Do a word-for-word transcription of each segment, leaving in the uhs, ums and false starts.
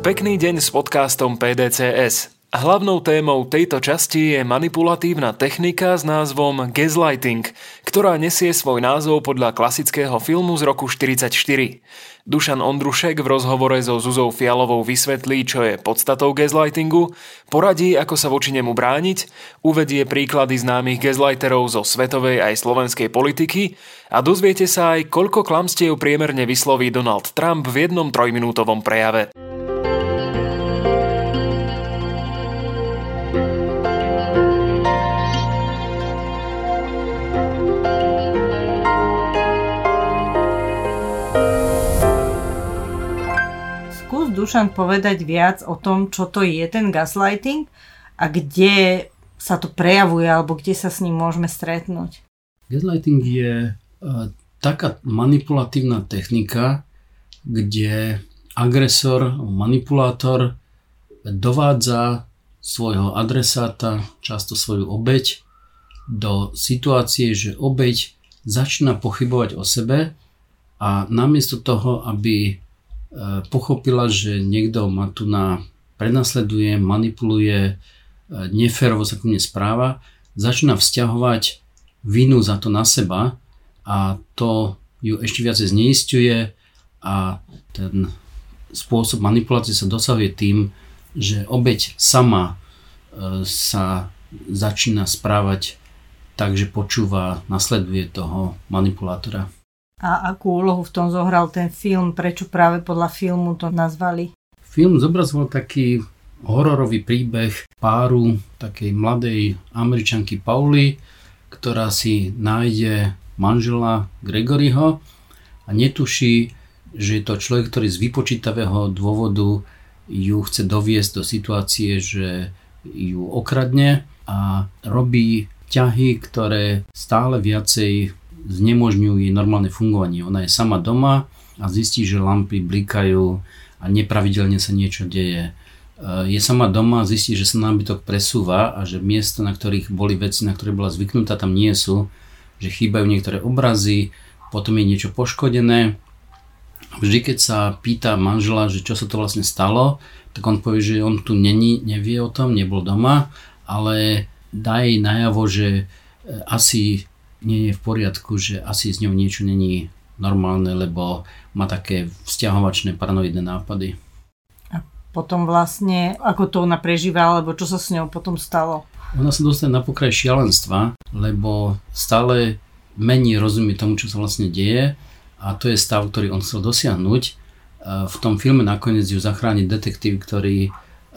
Pekný deň s podcastom pé dé cé es. Hlavnou témou tejto časti je manipulatívna technika s názvom gaslighting, ktorá nesie svoj názov podľa klasického filmu z roku štyridsaťštyri. Dušan Ondrušek v rozhovore so Zuzou Fialovou vysvetlí, čo je podstatou gaslightingu, poradí, ako sa voči nemu brániť, uvedie príklady známych gaslighterov zo svetovej aj slovenskej politiky a dozviete sa aj, koľko klamstiev priemerne vysloví Donald Trump v jednom trojminútovom prejave. Dušan, povedať viac o tom, čo to je ten gaslighting a kde sa to prejavuje alebo kde sa s ním môžeme stretnúť? Gaslighting je uh, taká manipulatívna technika, kde agresor, manipulátor dovádza svojho adresáta, často svoju obeť, do situácie, že obeť začína pochybovať o sebe a namiesto toho, aby pochopila, že niekto ma tu na prenasleduje, manipuluje, neférovo sa ku mne správa, začína vzťahovať vinu za to na seba a to ju ešte viac zneisťuje a ten spôsob manipulácie sa dosahuje tým, že obeť sama sa začína správať tak, že počúva, nasleduje toho manipulátora. A akú úlohu v tom zohral ten film? Prečo práve podľa filmu to nazvali? Film zobrazoval taký hororový príbeh páru takej mladej Američanky Pauli, ktorá si nájde manžela Gregoryho a netuší, že je to človek, ktorý z vypočítavého dôvodu ju chce doviesť do situácie, že ju okradne a robí ťahy, ktoré stále viacej znemožňujú jej normálne fungovanie. Ona je sama doma a zistí, že lampy blikajú a nepravidelne sa niečo deje. Je sama doma a zistí, že sa nábytok presúva a že miesta, na ktorých boli veci, na ktoré bola zvyknutá, tam nie sú, že chýbajú niektoré obrazy, potom je niečo poškodené. Vždy, keď sa pýta manžela, že čo sa to vlastne stalo, tak on povie, že on tu není, nevie o tom, nebol doma, ale dá jej najavo, že asi nie je v poriadku, že asi s ňou niečo není normálne, lebo má také vzťahovačné paranoidné nápady. A potom vlastne, ako to ona prežíva, alebo čo sa s ňou potom stalo? Ona sa dostane na pokraj šialenstva, lebo stále menej rozumie tomu, čo sa vlastne deje a to je stav, ktorý on chcel dosiahnuť. V tom filme nakoniec ju zachráni detektív, ktorý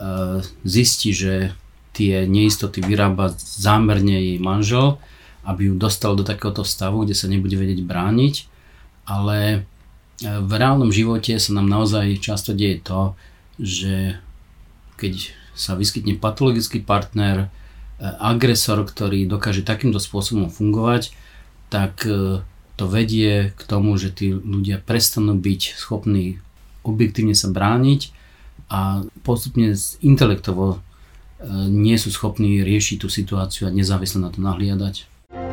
zistí, že tie neistoty vyrába zámerne jej manžel, aby ju dostal do takéhoto stavu, kde sa nebude vedieť brániť, ale v reálnom živote sa nám naozaj často deje to, že keď sa vyskytne patologický partner, agresor, ktorý dokáže takýmto spôsobom fungovať, tak to vedie k tomu, že tí ľudia prestanú byť schopní objektívne sa brániť a postupne intelektovo nie sú schopní riešiť tú situáciu a nezávisle na to nahliadať.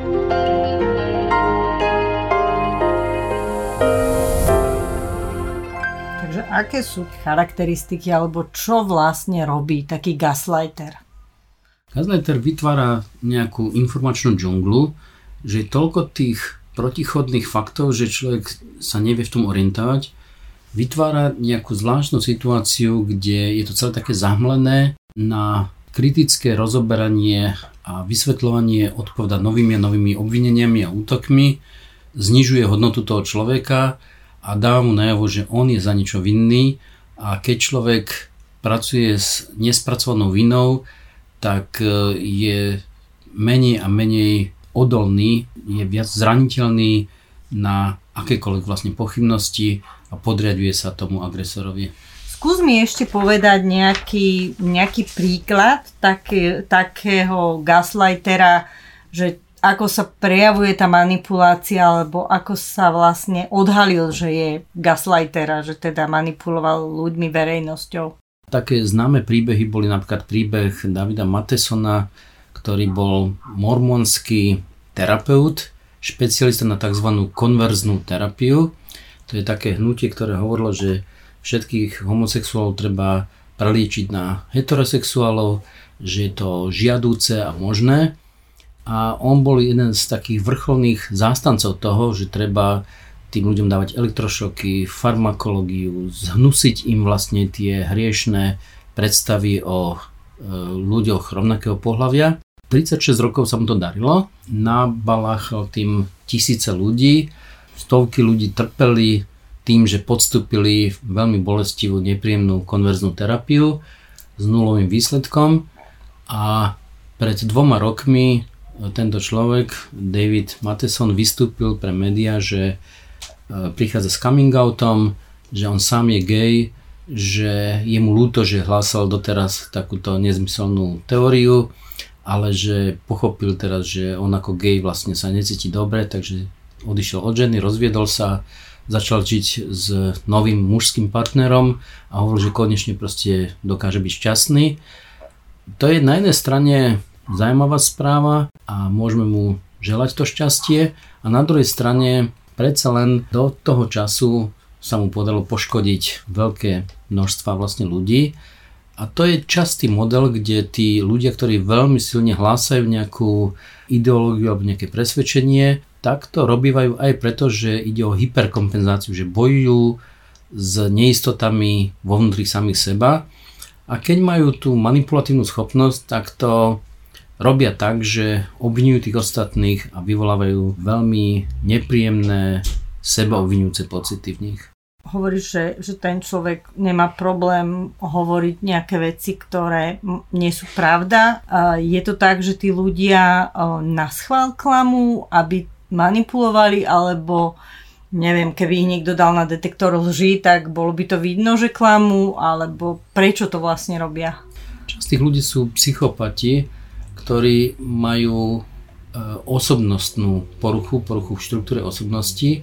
Takže aké sú charakteristiky alebo čo vlastne robí taký gaslighter? Gaslighter vytvára nejakú informačnú džunglu, že je toľko tých protichodných faktov, že človek sa nevie v tom orientovať. Vytvára nejakú zvláštnu situáciu, kde je to celé také zahmlené na kritické rozoberanie a vysvetľovanie odpoveda novými a novými obvineniami a útokmi, znižuje hodnotu toho človeka a dáva mu najavo, že on je za niečo vinný a keď človek pracuje s nespracovanou vinou, tak je menej a menej odolný, je viac zraniteľný na akékoľvek vlastne pochybnosti a podriaďuje sa tomu agresorovi. Skús mi ešte povedať nejaký, nejaký príklad také, takého gaslightera, že ako sa prejavuje tá manipulácia, alebo ako sa vlastne odhalil, že je gaslightera, že teda manipuloval ľuďmi, verejnosťou. Také známe príbehy boli napríklad príbeh Davida Mattesona, ktorý bol mormonský terapeut, špecialista na tzv. Konverznú terapiu. To je také hnutie, ktoré hovorilo, že všetkých homosexuálov treba preliečiť na heterosexuálov, že je to žiadúce a možné. A on bol jeden z takých vrcholných zástancov toho, že treba tým ľuďom dávať elektrošoky, farmakológiu, zhnusiť im vlastne tie hriešné predstavy o e, ľuďoch rovnakého pohlavia. tridsaťšesť rokov sa mu to darilo, nabaláchal tým tisíce ľudí, stovky ľudí trpeli tým, že podstúpili veľmi bolestivú, nepríjemnú konverznú terapiu s nulovým výsledkom a pred dvoma rokmi tento človek, David Matheson, vystúpil pre médiá, že prichádza s coming outom, že on sám je gay, že je mu ľúto, že hlásal doteraz takúto nezmyselnú teóriu, ale že pochopil teraz, že on ako gay vlastne sa necíti dobre, takže odišiel od ženy, rozviedol sa, začal žiť s novým mužským partnerom a hovoril, že konečne proste dokáže byť šťastný. To je na jednej strane zaujímavá správa a môžeme mu želať to šťastie a na druhej strane predsa len do toho času sa mu podarilo poškodiť veľké množstva vlastne ľudí a to je častý model, kde tí ľudia, ktorí veľmi silne hlásajú nejakú ideológiu alebo nejaké presvedčenie, tak to robívajú aj preto, že ide o hyperkompenzáciu, že bojujú s neistotami vo vnútri samých seba a keď majú tú manipulatívnu schopnosť, tak to robia tak, že obviňujú tých ostatných a vyvolávajú veľmi nepríjemné sebaobviňujúce pocity v nich. Hovoríš, že, že ten človek nemá problém hovoriť nejaké veci, ktoré nie sú pravda. Je to tak, že tí ľudia naschvál klamú, aby manipulovali, alebo neviem, keby ich niekto dal na detektor lží, tak bolo by to vidno, že klamú, alebo prečo to vlastne robia? Časť tých ľudí sú psychopati, ktorí majú osobnostnú poruchu, poruchu v štruktúre osobnosti,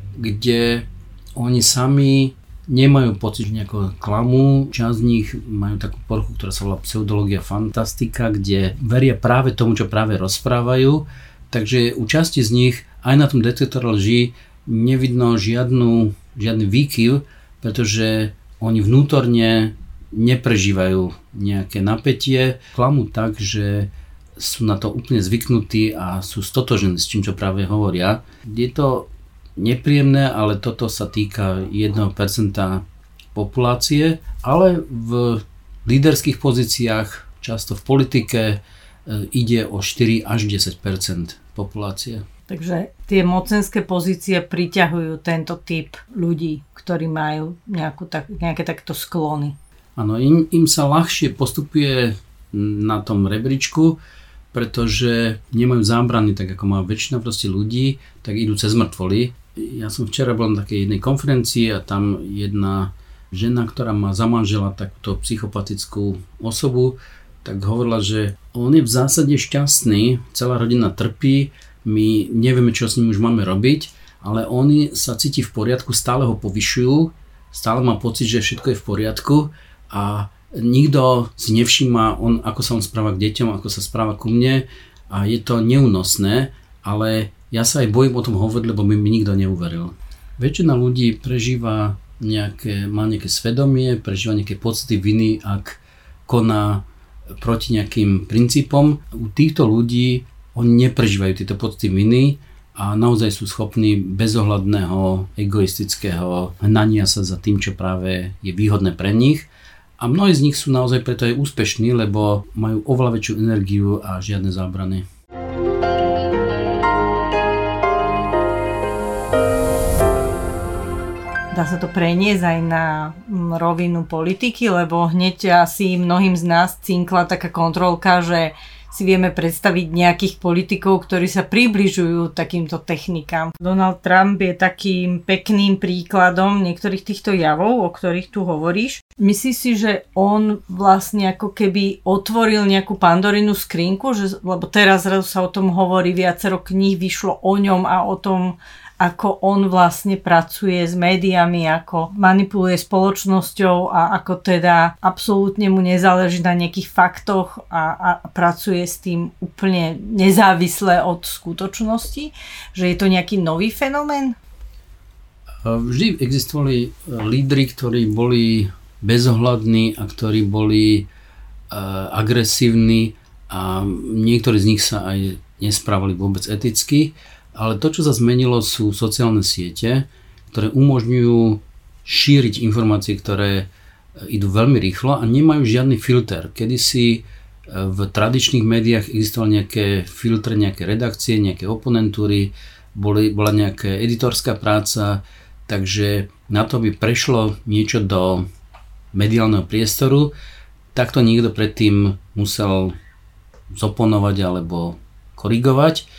kde oni sami nemajú pocit, že nejako klamú. Časť z nich majú takú poruchu, ktorá sa volá pseudológia fantastika, kde veria práve tomu, čo práve rozprávajú. Takže u časti z nich aj na tom detektore lží nevidno žiadnu, žiadny výkyv, pretože oni vnútorne neprežívajú nejaké napätie. Klamú tak, že sú na to úplne zvyknutí a sú stotožní s tým, čo práve hovoria. Je to nepríjemné, ale toto sa týka jedno percento populácie, ale v líderských pozíciách, často v politike, ide o štyri až desať percent populácie. Takže tie mocenské pozície priťahujú tento typ ľudí, ktorí majú nejakú, tak, nejaké takto sklony. Áno, im, im sa ľahšie postupuje na tom rebríčku, pretože nemajú zábrany, tak ako má väčšina proste ľudí, tak idú cez mŕtvoly. Ja som včera bol na takej jednej konferencii a tam jedna žena, ktorá má za manžela takúto psychopatickú osobu, tak hovorila, že on je v zásade šťastný, celá rodina trpí, my nevieme, čo s ním už máme robiť, ale on sa cíti v poriadku, stále ho povyšujú, stále má pocit, že všetko je v poriadku a nikto si nevšíma, on, ako sa on správa k deťom, ako sa správa ku mne a je to neúnosné, ale ja sa aj bojím o tom hovoriť, lebo mi, mi nikto neuveril. Väčšina ľudí prežíva nejaké, má nejaké svedomie, prežíva nejaké pocity viny, ak koná proti nejakým princípom. U týchto ľudí oni neprežívajú tieto pocity viny a naozaj sú schopní bezohľadného, egoistického hnania sa za tým, čo práve je výhodné pre nich. A mnohí z nich sú naozaj preto aj úspešní, lebo majú oveľa väčšiu energiu a žiadne zábrany. Dá sa to preniesť aj na rovinu politiky, lebo hneď asi mnohým z nás cinkla taká kontrolka, že si vieme predstaviť nejakých politikov, ktorí sa približujú takýmto technikám. Donald Trump je takým pekným príkladom niektorých týchto javov, o ktorých tu hovoríš. Myslíš si, že on vlastne ako keby otvoril nejakú Pandorinu skrinku, že, lebo teraz sa o tom hovorí, viacero kníh vyšlo o ňom a o tom, ako on vlastne pracuje s médiami, ako manipuluje spoločnosťou a ako teda absolútne mu nezáleží na nejakých faktoch a, a pracuje s tým úplne nezávisle od skutočnosti, že je to nejaký nový fenomén? Vždy existovali lídri, ktorí boli bezohľadní a ktorí boli agresívni a niektorí z nich sa aj nesprávali vôbec eticky, ale to, čo sa zmenilo, sú sociálne siete, ktoré umožňujú šíriť informácie, ktoré idú veľmi rýchlo a nemajú žiadny filter. Kedysi v tradičných médiách existovali nejaké filtre, nejaké redakcie, nejaké oponentúry, boli, bola nejaká editorská práca, takže na to, aby prešlo niečo do mediálneho priestoru, takto niekto predtým musel zoponovať alebo korigovať.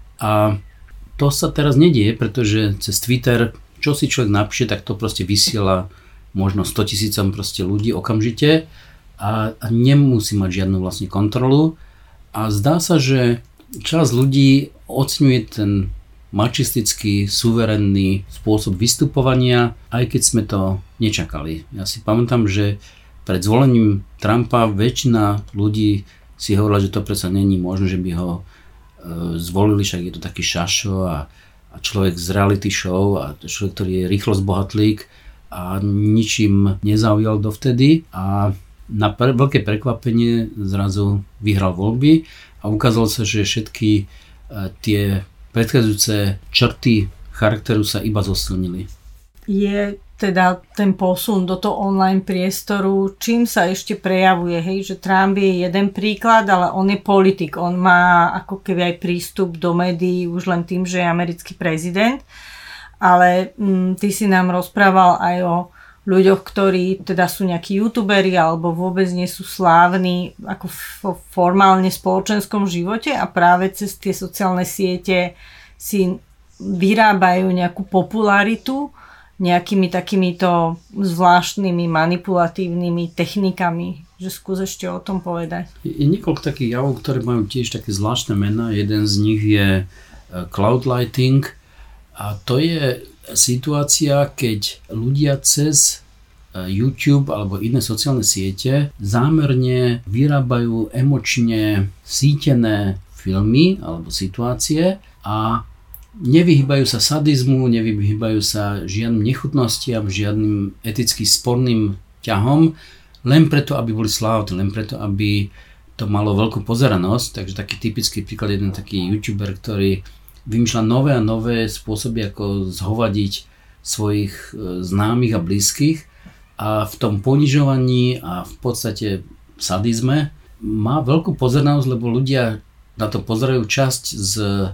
A to sa teraz nedieje, pretože cez Twitter, čo si človek napíše, tak to proste vysiela možno sto tisícom proste ľudí okamžite a, a nemusí mať žiadnu vlastne kontrolu. A zdá sa, že časť ľudí oceňuje ten mačistický, suverénny spôsob vystupovania, aj keď sme to nečakali. Ja si pamätám, že pred zvolením Trumpa väčšina ľudí si hovorila, že to predsa není možné, že by ho e, zvolili, však je to taký šašo a, a človek z reality show a človek, ktorý je rýchlo zbohatlík a ničím nezaujal dovtedy a na pre, veľké prekvapenie zrazu vyhral voľby a ukázalo sa, že všetky e, tie predchádzajúce črty charakteru sa iba zosilnili. Je teda ten posun do toho online priestoru, čím sa ešte prejavuje, hej, že Trump je jeden príklad, ale on je politik, on má ako keby aj prístup do médií už len tým, že je americký prezident, ale m, ty si nám rozprával aj o ľuďoch, ktorí teda sú nejakí youtuberi alebo vôbec nie sú slávni ako v formálne spoločenskom živote a práve cez tie sociálne siete si vyrábajú nejakú popularitu nejakými takýmito zvláštnymi manipulatívnymi technikami. Že skús ešte o tom povedať. Je niekoľko takých javov, ktoré majú tiež také zvláštne mená. Jeden z nich je cloud lighting a to je situácia, keď ľudia cez YouTube alebo iné sociálne siete zámerne vyrábajú emočne sítené filmy alebo situácie a nevyhýbajú sa sadizmu, nevyhýbajú sa žiadnym nechutnostiam, žiadnym eticky sporným ťahom, len preto, aby boli slávni, len preto, aby to malo veľkú pozeranosť. Takže taký typický príklad, jeden taký YouTuber, ktorý vymýšľa nové a nové spôsoby, ako zhovadiť svojich známych a blízkych a v tom ponižovaní a v podstate sadizme má veľkú pozornosť, lebo ľudia na to pozerajú časť z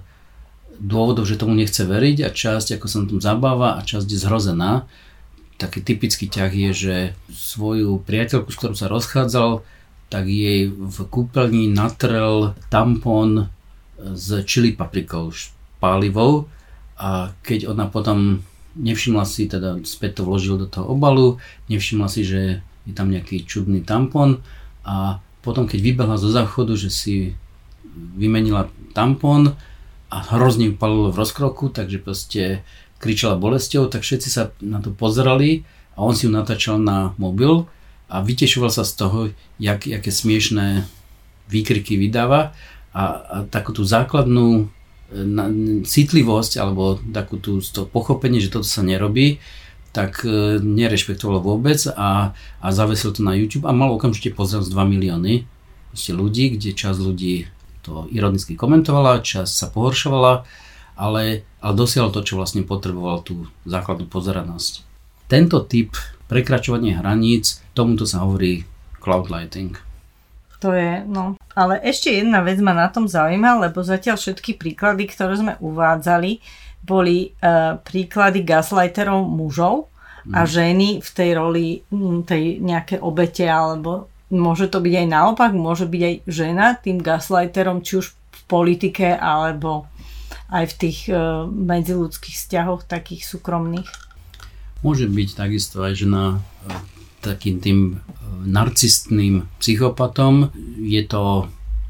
dôvodov, že tomu nechce veriť a časť, ako sa na tom zabáva a časť je zhrozená. Taký typický ťah je, že svoju priateľku, s ktorou sa rozchádzal, tak jej v kúpeľni natrel tampon s chili paprikou, pálivou a keď ona potom nevšimla si, teda späť to vložil do toho obalu, nevšimla si, že je tam nejaký čudný tampon a potom keď vybehla zo záchodu, že si vymenila tampon a hrozne ju palilo v rozkroku, takže proste kričala bolesťou, tak všetci sa na to pozerali a on si ju natáčal na mobil a vytešoval sa z toho, jak, jaké smiešné výkriky vydáva a, a takú tú základnú na, citlivosť alebo takú tú to pochopenie, že toto sa nerobí, tak e, nerešpektoval vôbec a, a zavesil to na YouTube a mal okamžite pozrieť dva milióny ľudí, kde časť ľudí to ironicky komentovala, časť sa pohoršovala, ale, ale dosiahol to, čo vlastne potreboval, tú základnú pozeranosť. Tento typ prekračovania hraníc, tomuto sa hovorí cloud lighting. To je, no. Ale ešte jedna vec ma na tom zaujíma, lebo zatiaľ všetky príklady, ktoré sme uvádzali, boli uh, príklady gaslighterov mužov a ženy v tej roli tej nejaké obete, alebo môže to byť aj naopak, môže byť aj žena tým gaslighterom, či už v politike, alebo aj v tých uh, medziľudských vzťahoch takých súkromných. Môže byť takisto aj žena uh, takým tým uh, narcistným psychopatom. Je to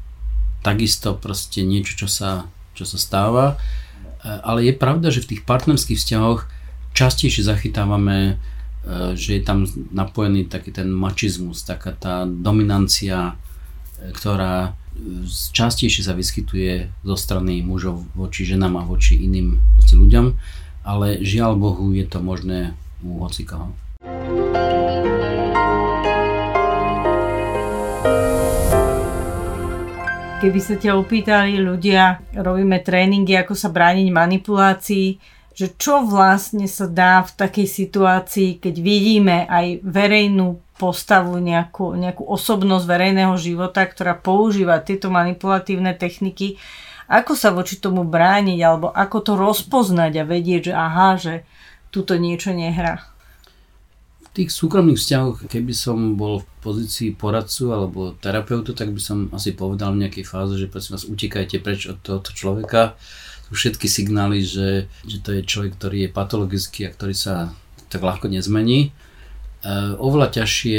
takisto proste niečo, čo sa, čo sa stáva. Uh, ale je pravda, že v tých partnerských vzťahoch častejšie zachytávame, že je tam napojený taký ten mačizmus, taká tá dominancia, ktorá častejšie sa vyskytuje zo strany mužov voči ženám a voči iným ľuďom. ale žiaľ Bohu je to možné u hocikoho. Keby sa ťa opýtali ľudia, robíme tréningy, ako sa brániť manipulácii, že čo vlastne sa dá v takej situácii, keď vidíme aj verejnú postavu, nejakú, nejakú osobnosť verejného života, ktorá používa tieto manipulatívne techniky, ako sa voči tomu brániť, alebo ako to rozpoznať a vedieť, že aha, že tuto niečo nehrá. V tých súkromných vzťahoch, keby som bol v pozícii poradcu alebo terapeutu, tak by som asi povedal v nejakej fáze, že prosím vás, utekajte preč od tohoto človeka. Sú všetky signály, že, že to je človek, ktorý je patologický a ktorý sa tak ľahko nezmení. E, oveľa ťažšie,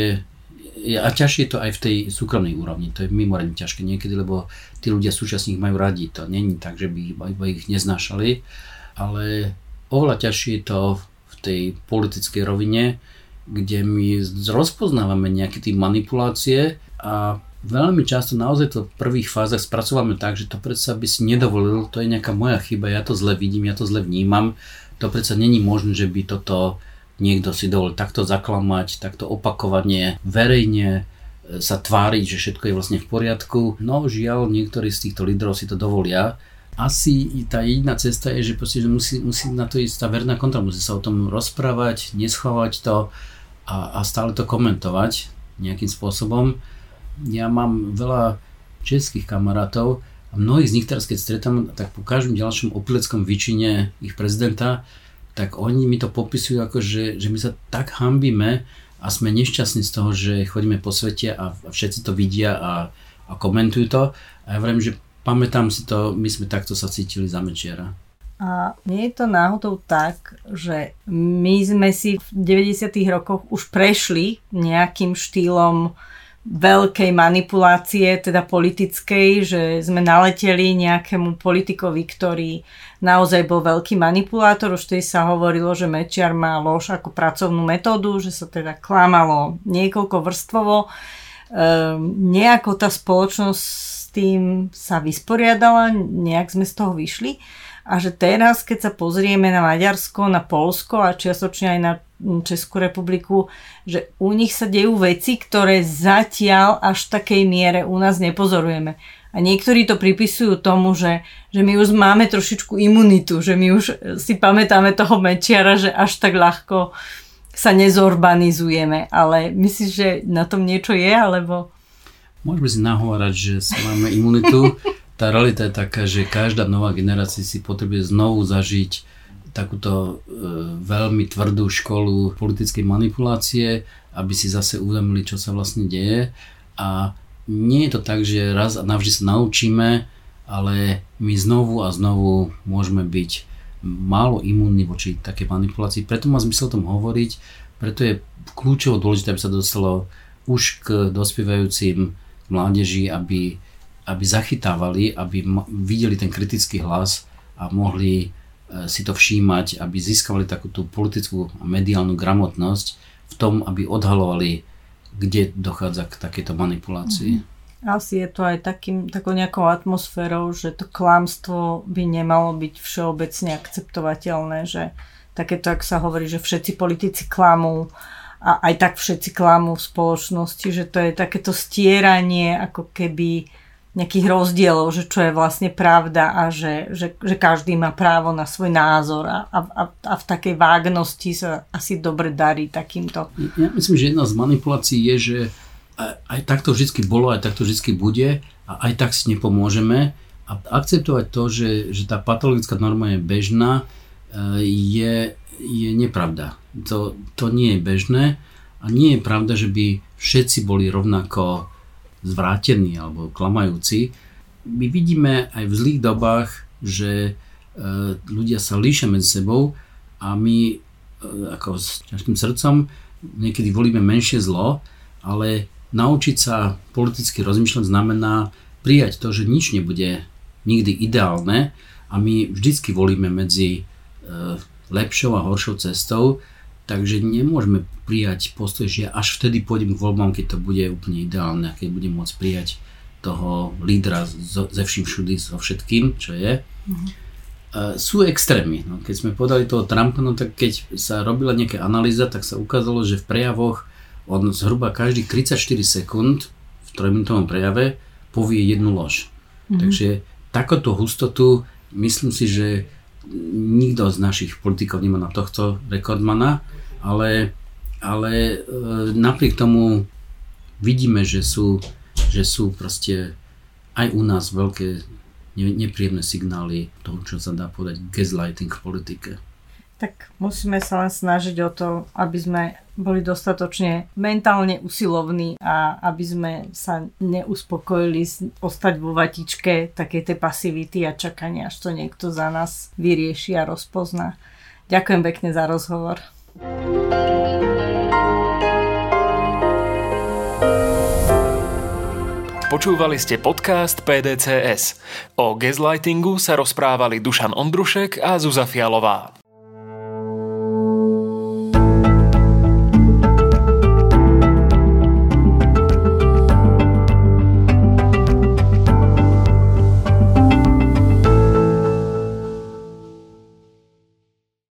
a ťažšie je to aj v tej súkromnej úrovni, to je mimoriadne ťažké niekedy, lebo tí ľudia súčasne ich majú radi, to není tak, že by iba ich neznášali, ale oveľa ťažšie je to v tej politickej rovine, kde my rozpoznávame nejaké tie manipulácie a veľmi často naozaj to v prvých fázach spracovávame tak, že to predsa by si nedovolil, to je nejaká moja chyba, ja to zle vidím, ja to zle vnímam, to predsa není možné, že by toto niekto si dovolil takto zaklamať, takto opakovane, verejne sa tváriť, že všetko je vlastne v poriadku. No žiaľ, niektorí z týchto lídrov si to dovolia. Asi tá jediná cesta je, že, proste, že musí, musí na to ísť tá verejná kontrola, musí sa o tom rozprávať, neschovať to a, a stále to komentovať nejakým spôsobom. Ja mám veľa českých kamarátov a mnohých z nich teraz, keď stretám, tak po každom ďalšom opileckom výčine ich prezidenta, tak oni mi to popisujú ako, že, že my sa tak hanbíme a sme nešťastní z toho, že chodíme po svete a, a všetci to vidia a, a komentujú to. A ja vravím, že pamätám si to, my sme takto sa cítili za Mečiara. A nie je to náhodou tak, že my sme si v deväťdesiatych rokoch už prešli nejakým štýlom veľkej manipulácie, teda politickej, že sme naleteli nejakému politikovi, ktorý naozaj bol veľký manipulátor. Už vtedy sa hovorilo, že Mečiar má lož ako pracovnú metódu, že sa teda klamalo niekoľko vrstvovo. Ehm, nejako tá spoločnosť s tým sa vysporiadala, nejak sme z toho vyšli. A že teraz, keď sa pozrieme na Maďarsko, na Poľsko a čiastočne aj na Českú republiku, že u nich sa dejú veci, ktoré zatiaľ až v takej miere u nás nepozorujeme. A niektorí to pripisujú tomu, že, že my už máme trošičku imunitu, že my už si pamätáme toho Mečiara, že až tak ľahko sa nezorbanizujeme. Ale myslíš, že na tom niečo je, alebo... Môžeme si nahovárať, že máme imunitu. Tá realita je taká, že každá nová generácia si potrebuje znovu zažiť takúto e, veľmi tvrdú školu politickej manipulácie, aby si zase uvedomili, čo sa vlastne deje. A nie je to tak, že raz a navždy sa naučíme, ale my znovu a znovu môžeme byť málo imúnni voči takej manipulácii. Preto má zmysel o tom hovoriť, preto je kľúčovo dôležité, aby sa dostalo už k dospievajúcim mládeži, aby aby zachytávali, aby videli ten kritický hlas a mohli si to všímať, aby získavali takú tú politickú a mediálnu gramotnosť v tom, aby odhalovali, kde dochádza k takejto manipulácii. Asi je to aj takým, takou nejakou atmosférou, že to klamstvo by nemalo byť všeobecne akceptovateľné, že takéto, ak sa hovorí, že všetci politici klamú a aj tak všetci klamú v spoločnosti, že to je takéto stieranie ako keby nejakých rozdielov, že čo je vlastne pravda a že, že, že každý má právo na svoj názor a, a, a v takej vágnosti sa asi dobre darí takýmto. Ja myslím, že jedna z manipulácií je, že aj, aj takto vždy bolo, aj takto vždy bude a aj tak si nepomôžeme a akceptovať to, že, že tá patologická norma je bežná, je, je nepravda. To, to nie je bežné a nie je pravda, že by všetci boli rovnako zvrátený alebo klamajúci. My vidíme aj v zlých dobách, že e, ľudia sa líšia medzi sebou a my e, ako s ťažkým srdcom niekedy volíme menšie zlo, ale naučiť sa politicky rozmýšľať znamená prijať to, že nič nebude nikdy ideálne a my vždycky volíme medzi e, lepšou a horšou cestou, takže nemôžeme prijať postoj, že až vtedy pôjdem k voľbám, keď to bude úplne ideálne, keď budem môcť prijať toho lídra ze vším všudy, so všetkým, čo je. Mm-hmm. sú extrémy. No, keď sme podali toho Trumpa, no tak keď sa robila nejaká analýza, tak sa ukázalo, že v prejavoch on zhruba každých tridsaťštyri sekúnd v trojminútovom prejave povie jednu lož. Mm-hmm. Takže takúto hustotu, myslím si, že nikto z našich politikov nemá na tohto rekordmana, ale, ale e, napriek tomu vidíme, že sú, že sú proste aj u nás veľké nepríjemné signály toho, čo sa dá povedať gaslighting v politike. Tak musíme sa len snažiť o to, aby sme boli dostatočne mentálne usilovní a aby sme sa neuspokojili ostať vo vatičke takej tej pasivity a čakania, až to niekto za nás vyrieši a rozpozná. Ďakujem pekne za rozhovor. Počúvali ste podcast pé dé cé es. O gaslightingu sa rozprávali Dušan Ondrušek a Zuzá Fialová.